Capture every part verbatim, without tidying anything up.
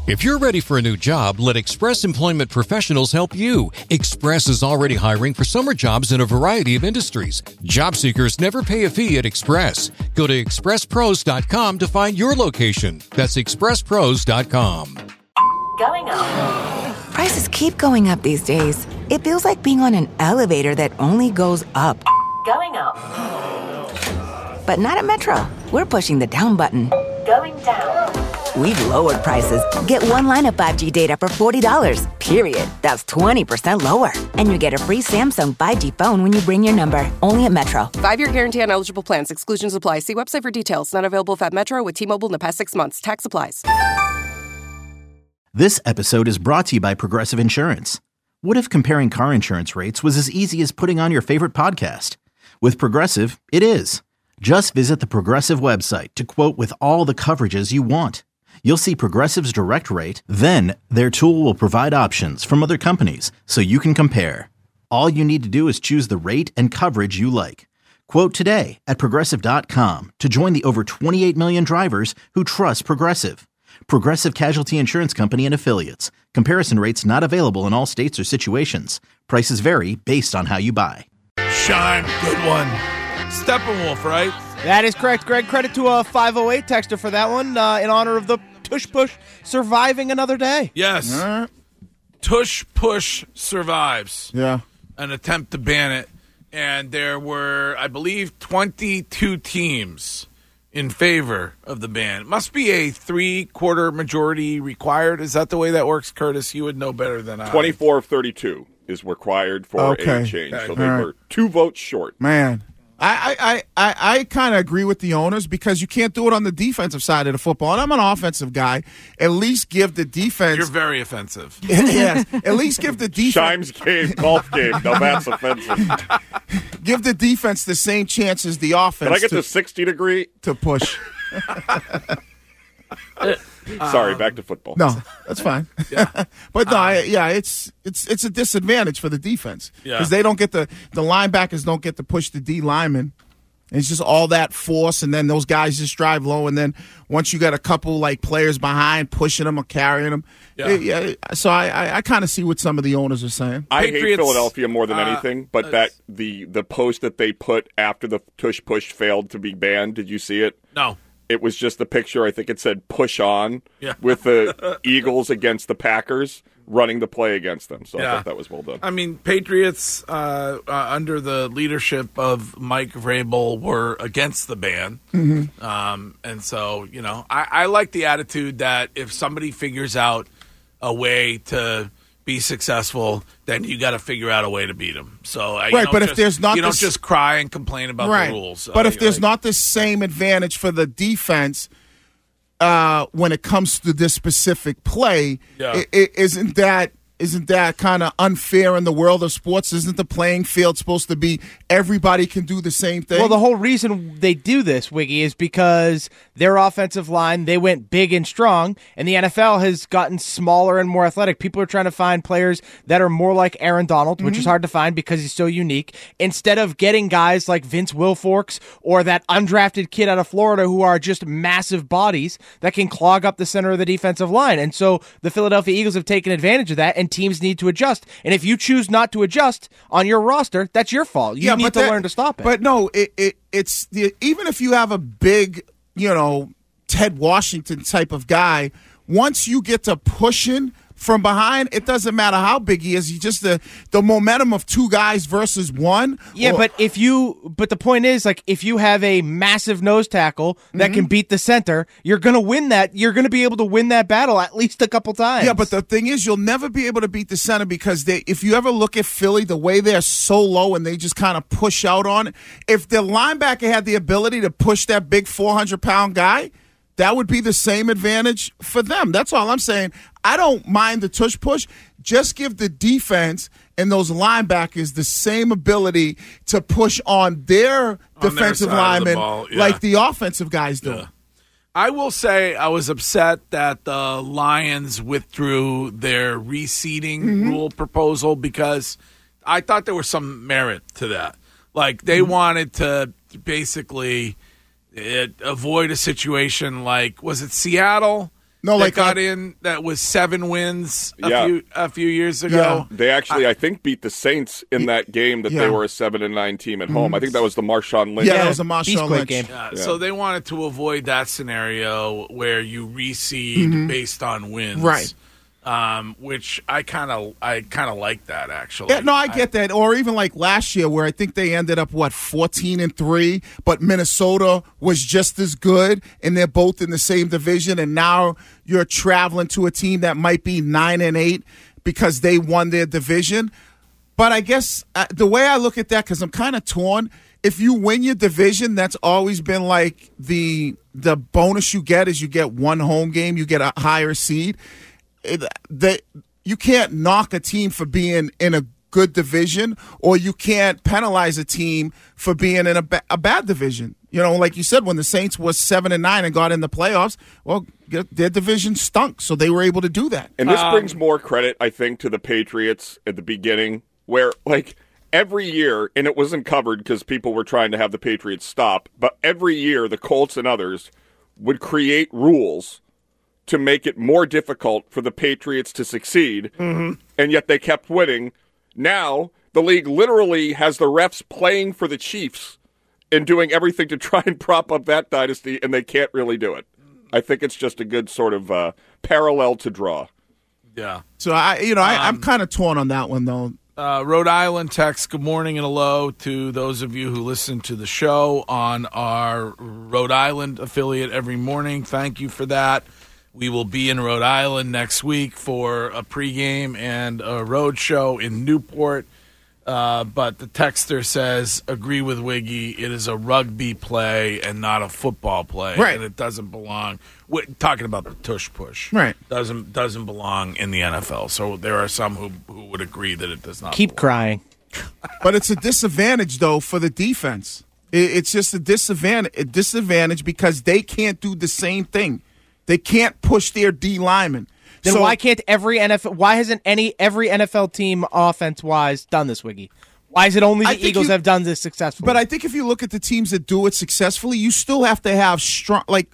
If you're ready for a new job, let Express Employment Professionals help you. Express is already hiring for summer jobs in a variety of industries. Job seekers never pay a fee at Express. Go to express pros dot com to find your location. That's express pros dot com. Going up. Prices keep going up these days. It feels like being on an elevator that only goes up. Going up. But not at Metro. We're pushing the down button. Going down. We've lowered prices. Get one line of five G data for forty dollars, period. That's twenty percent lower. And you get a free Samsung five G phone when you bring your number. Only at Metro. Five-year guarantee on eligible plans. Exclusions apply. See website for details. Not available at Metro with T-Mobile in the past six months. Tax applies. This episode is brought to you by Progressive Insurance. What if comparing car insurance rates was as easy as putting on your favorite podcast? With Progressive, it is. Just visit the Progressive website to quote with all the coverages you want. You'll see Progressive's direct rate, then their tool will provide options from other companies so you can compare. All you need to do is choose the rate and coverage you like. Quote today at progressive dot com to join the over twenty-eight million drivers who trust Progressive. Progressive Casualty Insurance Company and Affiliates. Comparison rates not available in all states or situations. Prices vary based on how you buy. Shine, good one. Steppenwolf, right? That is correct, Greg. Credit to a five oh eight texter for that one uh, in honor of the Tush Push surviving another day. Yes. Uh, Tush Push survives. Yeah. An attempt to ban it. And there were, I believe, twenty-two teams in favor of the ban. It must be a three-quarter majority required. Is that the way that works, Curtis? You would know better than I. twenty-four of thirty-two is required for Okay. a change. Okay. So they All were two votes short. Man, I I, I, I kind of agree with the owners because you can't do it on the defensive side of the football. And I'm an offensive guy. At least give the defense. You're very offensive. Yes. At least give the defense. Shimes game, golf game. Now that's offensive. Give the defense the same chance as the offense. Can I get to, the sixty degree? to push? Sorry, back to football. No, that's fine. Yeah. But no, I, yeah, it's it's it's a disadvantage for the defense Yeah. because they don't get the the linebackers don't get to push the D linemen. And it's just all that force, and then those guys just drive low, and then once you got a couple like players behind pushing them or carrying them, Yeah. it- yeah. So I I, I kind of see what some of the owners are saying. I hate Patriots, Philadelphia more than uh, anything, but uh, that the the post that they put after the tush push failed to be banned. Did you see it? No. It was just the picture. I think it said "push on" Yeah. with the Eagles against the Packers running the play against them. So I Yeah. thought that was well done. I mean, Patriots, uh, uh, under the leadership of Mike Vrabel, were against the ban. Mm-hmm. Um, and so, you know, I, I like the attitude that if somebody figures out a way to be successful, then you got to figure out a way to beat them. So, uh, you Right, don't but if just- there's not you don't this- just cry and complain about right. the rules. But Uh, if there's like- not the same advantage for the defense uh, when it comes to this specific play, Yeah. i- i- isn't that isn't that kind of unfair in the world of sports? Isn't the playing field supposed to be everybody can do the same thing? Well, the whole reason they do this, Wiggy, is because their offensive line, they went big and strong, and the N F L has gotten smaller and more athletic. People are trying to find players that are more like Aaron Donald, which is hard to find because he's so unique, instead of getting guys like Vince Wilforks or that undrafted kid out of Florida who are just massive bodies that can clog up the center of the defensive line. And so the Philadelphia Eagles have taken advantage of that, and teams need to adjust. And if you choose not to adjust on your roster, that's your fault. You need but to that- learn to stop it. But no, it, it it's the even if you have a big, you know, Ted Washington type of guy, once you get to pushing from behind, it doesn't matter how big he is. You just the the momentum of two guys versus one. Yeah, or- but if you, but the point is, like, if you have a massive nose tackle that can beat the center, you're going to win that. You're going to be able to win that battle at least a couple times. Yeah, but the thing is, you'll never be able to beat the center because they. If you ever look at Philly, the way they're so low and they just kind of push out on it. If the linebacker had the ability to push that big four hundred pound guy, that would be the same advantage for them. That's all I'm saying. I don't mind the tush push. Just give the defense and those linebackers the same ability to push on their their defensive side of the linemen ball, yeah. like the offensive guys do. Yeah. I will say I was upset that the Lions withdrew their reseeding Mm-hmm. rule proposal because I thought there was some merit to that. Like they Mm-hmm. wanted to basically it, avoid a situation like, was it Seattle? No, that like got uh, in that was seven wins a Yeah. few a few years ago. They actually, I, I think, beat the Saints in that game that Yeah. they were a seven and nine team at home. I think that was the Marshawn Lynch. yeah, Yeah, that was a Marshawn Beastquake Lynch game. Uh, Yeah. So they wanted to avoid that scenario where you reseed based on wins, Right. Um, which I kind of I kind of like that actually. Yeah, no, I get that. Or even like last year, where I think they ended up what fourteen and three, but Minnesota was just as good, and they're both in the same division. And now you're traveling to a team that might be nine and eight because they won their division. But I guess uh, the way I look at that, because I'm kind of torn. If you win your division, that's always been like the the bonus you get is you get one home game, you get a higher seed. It, they, you can't knock a team for being in a good division, or you can't penalize a team for being in a, ba- a bad division. You know, like you said, when the Saints was seven and nine and got in the playoffs, well, their division stunk, so they were able to do that. And this Um, brings more credit, I think, to the Patriots at the beginning, where, like, every year, and it wasn't covered because people were trying to have the Patriots stop, but every year the Colts and others would create rules to make it more difficult for the Patriots to succeed, mm-hmm. and yet they kept winning. Now, the league literally has the refs playing for the Chiefs and doing everything to try and prop up that dynasty, and they can't really do it. I think it's just a good sort of uh, parallel to draw. Yeah. So, I, you know, I, I'm Um, kind of torn on that one, though. Uh, Rhode Island text, good morning and hello to those of you who listen to the show on our Rhode Island affiliate every morning. Thank you for that. We will be in Rhode Island next week for a pregame and a road show in Newport. Uh, but the texter says, agree with Wiggy, it is a rugby play and not a football play. Right. And it doesn't belong. We're talking about the tush push. Right. Doesn't doesn't belong in the N F L. So there are some who, who would agree that it does not Keep belong. crying. But it's a disadvantage, though, for the defense. It, it's just a disadvantage, a disadvantage because they can't do the same thing. They can't push their D linemen. Then So- why can't every N F L? Why hasn't any every N F L team offense wise done this, Wiggy? Why is it only I the think Eagles you- have done this successfully? But I think if you look at the teams that do it successfully, you still have to have strong, like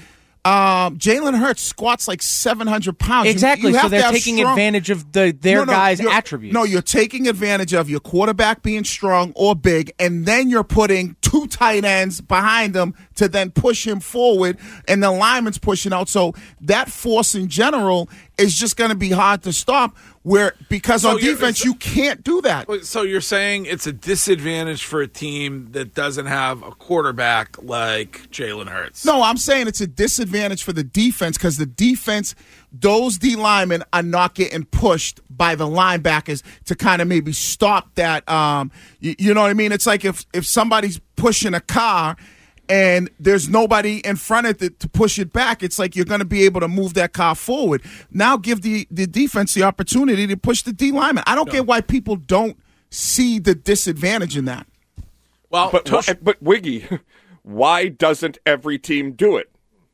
um, Jalen Hurts squats like seven hundred pounds. You- exactly. you So have to they're have taking strong- advantage of the their No, no, guys' you're- attributes. No, you're taking advantage of your quarterback being strong or big, and then you're putting two tight ends behind him to then push him forward, and the lineman's pushing out. So that force in general is just going to be hard to stop. Where because So on you're- defense you can't do that. So you're saying it's a disadvantage for a team that doesn't have a quarterback like Jalen Hurts? No, I'm saying it's a disadvantage for the defense because the defense, those D linemen are not getting pushed by the linebackers to kind of maybe stop that. Um, you, you know what I mean? It's like if if somebody's pushing a car and there's nobody in front of it to push it back, it's like you're going to be able to move that car forward. Now give the, the defense the opportunity to push the D lineman. I don't get why people don't see the disadvantage in that. Well, But, Tush- why- but Wiggy, why doesn't every team do it?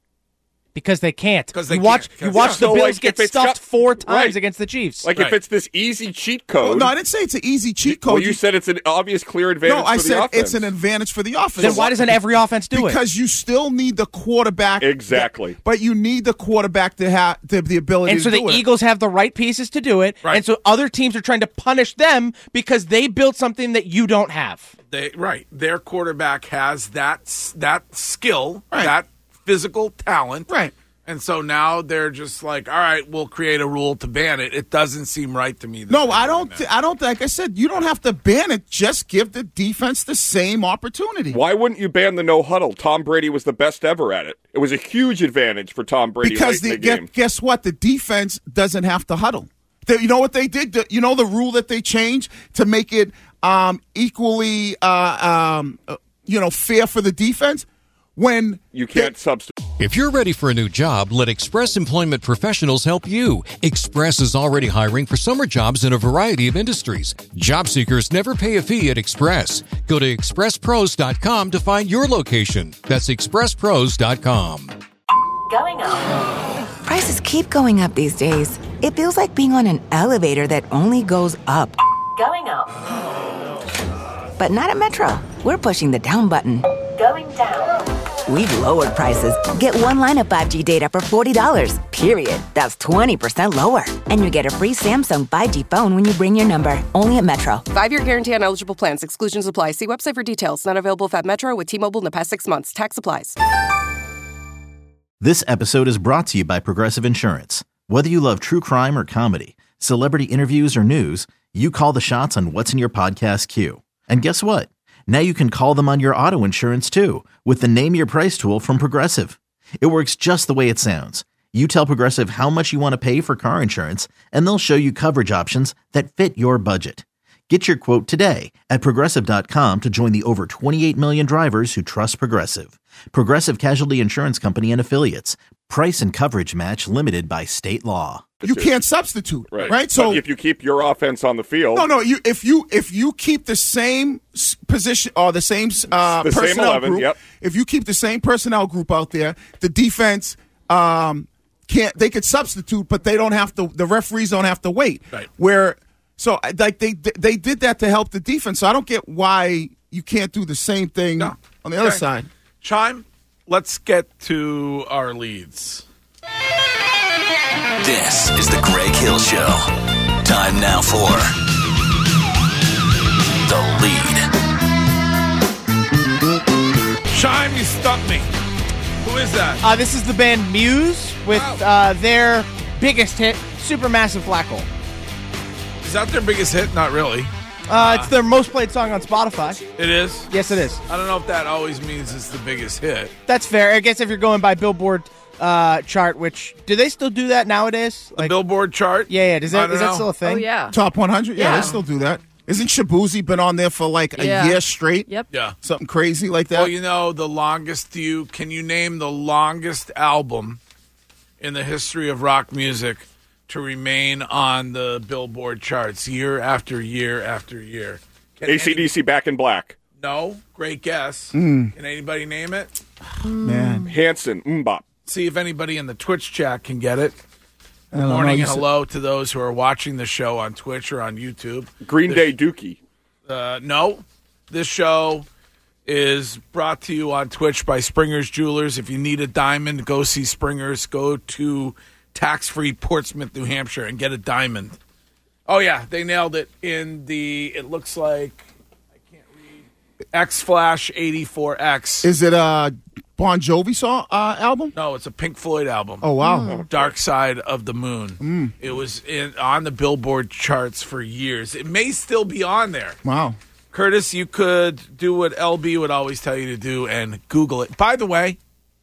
because they can't. 'Cause they you watch can't. you 'Cause- watch Yeah. the So, Bills like, get if it's stuffed got- four times right. against the Chiefs. Like, Right. if it's this easy cheat code. Well, no, I didn't say it's an easy cheat code. well, you said it's an obvious, clear advantage no, I for the said offense. it's an advantage for the offense. then why doesn't every offense do it? Because you still need the quarterback. Exactly. But you need the quarterback to have the, the ability And so to the do it. Eagles have the right pieces to do it, Right. and so other teams are trying to punish them because they built something that you don't have. they, right, their quarterback has that s- that skill, Right. that physical talent, Right. And so now they're just like, all right, we'll create a rule to ban it. It doesn't seem right to me. that No, they're I doing don't. that. Th- I don't. Like I said, you don't have to ban it. Just give the defense the same opportunity. Why wouldn't you ban the no huddle? Tom Brady was the best ever at it. It was a huge advantage for Tom Brady Because late in the, the game. gue- guess what? The defense doesn't have to huddle. They, you know what they did? The- you know the rule that they changed to make it um, equally, uh, um, uh, you know, fair for the defense. When You can't substitute. If you're ready for a new job, let Express Employment Professionals help you. Express is already hiring for summer jobs in a variety of industries. Job seekers never pay a fee at Express. Go to express pros dot com to find your location. That's express pros dot com. Going up. Prices keep going up these days. It feels like being on an elevator that only goes up. Going up. But not at Metro. We're pushing the down button. Going down. We've lowered prices. Get one line of five G data for forty dollars, period. That's twenty percent lower. And you get a free Samsung five G phone when you bring your number. Only at Metro. Five-year guarantee on eligible plans. Exclusions apply. See website for details. Not available if at Metro with T-Mobile in the past six months. Tax applies. This episode is brought to you by Progressive Insurance. Whether you love true crime or comedy, celebrity interviews or news, you call the shots on what's in your podcast queue. And guess what? Now you can call them on your auto insurance too with the Name Your Price tool from Progressive. It works just the way it sounds. You tell Progressive how much you want to pay for car insurance, and they'll show you coverage options that fit your budget. Get your quote today at Progressive dot com to join the over twenty-eight million drivers who trust Progressive. Progressive Casualty Insurance Company and Affiliates. Price and coverage match limited by state law. You can't substitute, Right. right? So but if you keep your offense on the field, no, no. You if you if you keep the same s- position or the same uh, The same personnel eleven, group, yep. if you keep the same personnel group out there, the defense um, can't. They could substitute, but they don't have to. The referees don't have to wait. Right. Where so like they they did that to help the defense. So I don't get why you can't do the same thing No. on the other Okay. side. Chime, let's get to our leads. This is the Greg Hill Show. Time now for The Lead. Chime, you stumped me. Who is that? Uh, this is the band Muse with Wow. uh, their biggest hit, Supermassive Black Hole. Is that their biggest hit? Not really. Uh, it's their most played song on Spotify. It is? Yes, it is. I don't know if that always means it's the biggest hit. That's fair. I guess if you're going by Billboard uh, chart, which do they still do that nowadays? The Billboard chart? Yeah, yeah. Does I that don't is that know. still a thing? Oh, yeah. Top one hundred, yeah, Yeah. they still do that. Isn't Shabuzi been on there for like a Yeah. year straight? Yep. Yeah. Something crazy like that. Well, you know, the longest, do you, can you name the longest album in the history of rock music to remain on the Billboard charts year after year after year? Can A C D C Back in Black, any- no? Great guess. Mm. Can anybody name it? Man, Hanson, Mbop. See if anybody in the Twitch chat can get it. I don't know, Morning you and said- hello to those who are watching the show on Twitch or on YouTube. Green Day Dookie. Uh, no, this show is brought to you on Twitch by Springer's Jewelers. If you need a diamond, go see Springer's. Go to tax-free Portsmouth, New Hampshire, and get a diamond. Oh, yeah, they nailed it in the, it looks like, I can't read, X Flash eighty-four X. Is it a Bon Jovi song uh, album? No, it's a Pink Floyd album. Oh wow! Dark Side of the Moon. It was in, on the Billboard charts for years. It may still be on there. Wow. Curtis, you could do what L B would always tell you to do and Google it. By the way,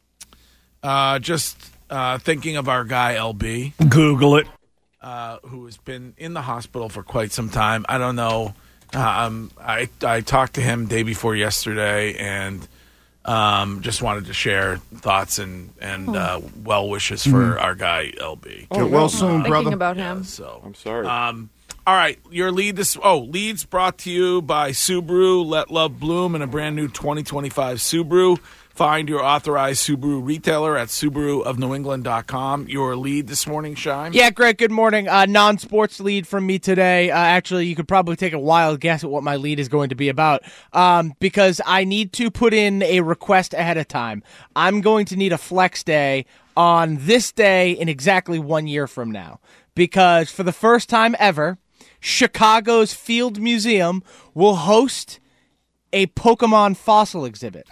uh, just uh, thinking of our guy L B. Google it. Uh, who has been in the hospital for quite some time. I don't know. Um, I, I talked to him day before yesterday and um, just wanted to share thoughts and, and uh, well wishes for our guy L B. Get well soon, Thinking brother. about him. So I'm sorry. Um, all right, your lead this. Oh, leads brought to you by Subaru. Let love bloom in a brand new twenty twenty-five Subaru. Find your authorized Subaru retailer at Subaru of New England dot com. Your lead this morning, Shime? Yeah, Greg, good morning. Uh, non-sports lead from me today. Uh, actually, you could probably take a wild guess at what my lead is going to be about um, because I need to put in a request ahead of time. I'm going to need a flex day on this day in exactly one year from now because for the first time ever, Chicago's Field Museum will host a Pokemon fossil exhibit.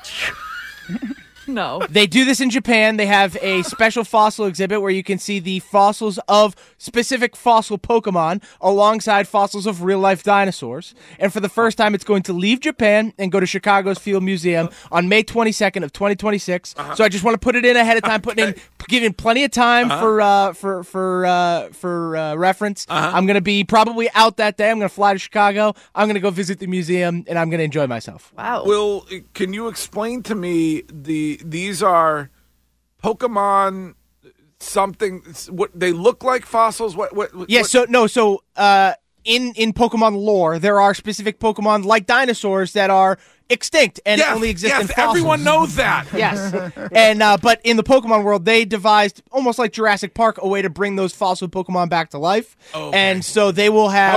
No. They do this in Japan. They have a special fossil exhibit where you can see the fossils of specific fossil Pokemon alongside fossils of real-life dinosaurs. And for the first time, it's going to leave Japan and go to Chicago's Field Museum on May twenty-second of twenty twenty-six. Uh-huh. So I just want to put it in ahead of time, putting in, giving plenty of time uh-huh. for uh, for for uh, for uh, reference. Uh-huh. I'm going to be probably out that day. I'm going to fly to Chicago. I'm going to go visit the museum, and I'm going to enjoy myself. Wow. Will, can you explain to me the these are Pokemon something? What they look like fossils? What? What? what yeah. So no. So uh, in in Pokemon lore, there are specific Pokemon like dinosaurs that are extinct and yes, only exist yes, in fossils. Everyone knows that. Yes. And uh, but in the Pokemon world, they devised almost like Jurassic Park a way to bring those fossil Pokemon back to life. Oh, okay. And so they will have. How could, the,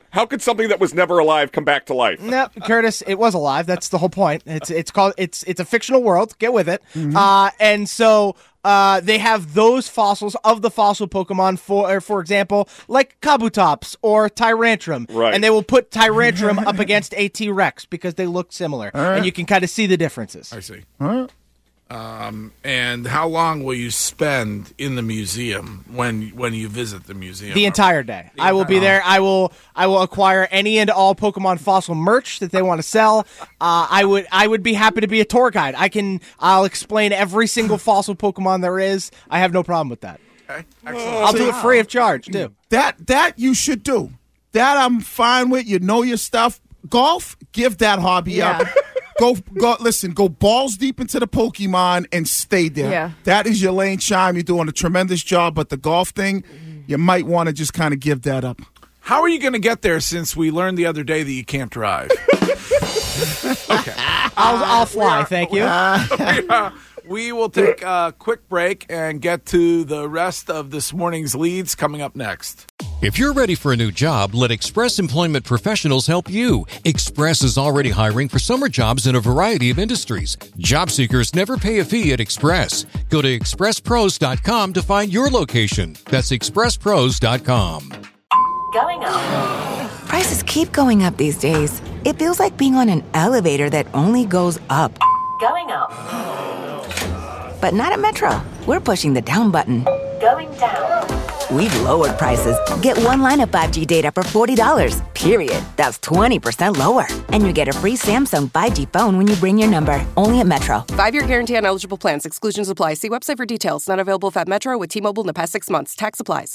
How could something that was never alive come back to life? No, Curtis, it was alive. That's the whole point. It's it's called it's it's a fictional world. Get with it. Mm-hmm. Uh, and so uh, they have those fossils of the fossil Pokemon for, for example, like Kabutops or Tyrantrum. Right. And they will put Tyrantrum up against a T-Rex because they look similar, right. and you can kind of see the differences. I see. Huh? Um, and how long will you spend in the museum when when you visit the museum? The entire day. The I will entire- be there. I will I will acquire any and all Pokemon fossil merch that they want to sell. Uh, I would I would be happy to be a tour guide. I can I'll explain every single fossil Pokemon there is. I have no problem with that. Okay. Excellent. I'll do it free of charge too. That that you should do. That I'm fine with. You know your stuff. Golf, give that hobby Yeah. up. Go, go, listen, go balls deep into the Pokemon and stay there. Yeah. That is your lane, Chime. You're doing a tremendous job, but the golf thing, you might want to just kind of give that up. How are you going to get there since we learned the other day that you can't drive? Okay. I'll I'll fly, thank you. we, uh, we will take a quick break and get to the rest of this morning's leads coming up next. If you're ready for a new job, let Express Employment Professionals help you. Express is already hiring for summer jobs in a variety of industries. Job seekers never pay a fee at Express. Go to express pros dot com to find your location. That's express pros dot com. Going up. Prices keep going up these days. It feels like being on an elevator that only goes up. Going up. But not at Metro. We're pushing the down button. Going down. We've lowered prices. Get one line of five G data for forty dollars, period. That's twenty percent lower. And you get a free Samsung five G phone when you bring your number. Only at Metro. Five-year guarantee on eligible plans. Exclusions apply. See website for details. Not available if at Metro with T-Mobile in the past six months. Tax applies.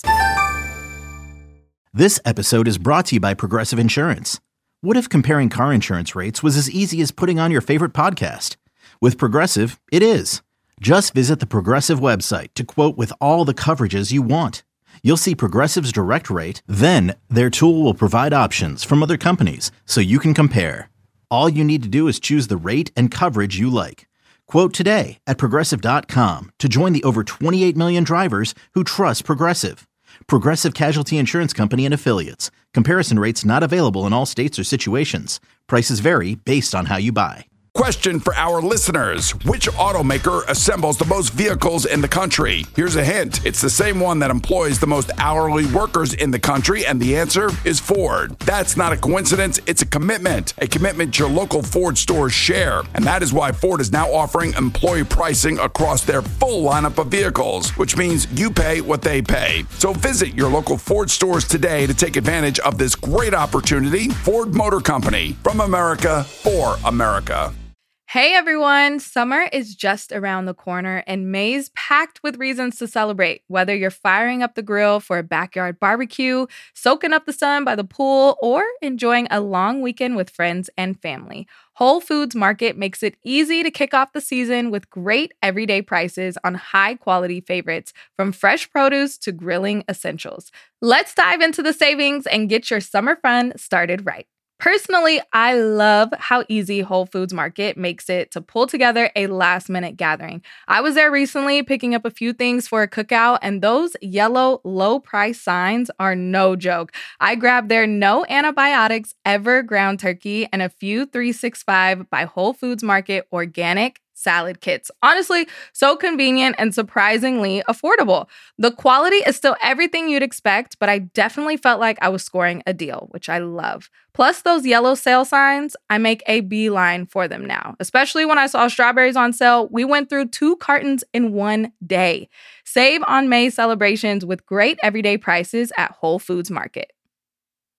This episode is brought to you by Progressive Insurance. What if comparing car insurance rates was as easy as putting on your favorite podcast? With Progressive, it is. Just visit the Progressive website to quote with all the coverages you want. You'll see Progressive's direct rate, then their tool will provide options from other companies so you can compare. All you need to do is choose the rate and coverage you like. Quote today at progressive dot com to join the over twenty-eight million drivers who trust Progressive. Progressive Casualty Insurance Company and Affiliates. Comparison rates not available in all states or situations. Prices vary based on how you buy. Question for our listeners. Which automaker assembles the most vehicles in the country? Here's a hint. It's the same one that employs the most hourly workers in the country, and the answer is Ford. That's not a coincidence. It's a commitment. A commitment your local Ford stores share. And that is why Ford is now offering employee pricing across their full lineup of vehicles, which means you pay what they pay. So visit your local Ford stores today to take advantage of this great opportunity. Ford Motor Company. From America, for America. Hey everyone, summer is just around the corner and May's packed with reasons to celebrate. Whether you're firing up the grill for a backyard barbecue, soaking up the sun by the pool, or enjoying a long weekend with friends and family, Whole Foods Market makes it easy to kick off the season with great everyday prices on high-quality favorites, from fresh produce to grilling essentials. Let's dive into the savings and get your summer fun started right. Personally, I love how easy Whole Foods Market makes it to pull together a last-minute gathering. I was there recently picking up a few things for a cookout, and those yellow low-price signs are no joke. I grabbed their no antibiotics ever ground turkey and a few three sixty-five by Whole Foods Market organic salad kits. Honestly, so convenient and surprisingly affordable. The quality is still everything you'd expect, but I definitely felt like I was scoring a deal, which I love. Plus those yellow sale signs, I make a beeline for them now. Especially when I saw strawberries on sale, we went through two cartons in one day. Save on May celebrations with great everyday prices at Whole Foods Market.